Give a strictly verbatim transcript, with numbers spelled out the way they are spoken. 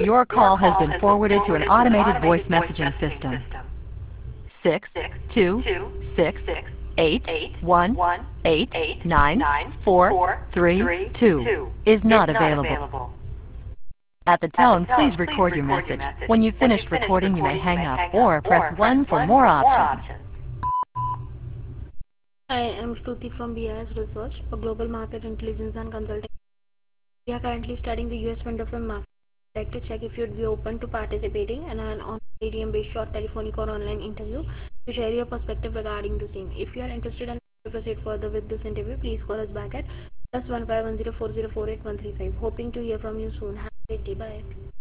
Your call has been forwarded to an automated voice messaging system. Six two six eight one eight nine four three two is not available. At the tone, please record your message. When you've finished recording, you may hang up or press one for more options. I am Shruti from B I S Research, a global market intelligence and consulting. We are currently studying the U S window film market. I'd like to check if you'd be open to participating in an on-A D M-based short telephonic or online interview to share your perspective regarding the same. If you are interested and to proceed further with this interview, please call us back at plus one five one zero four zero four eight one three five. Hoping to hear from you soon. Have a great day. Bye.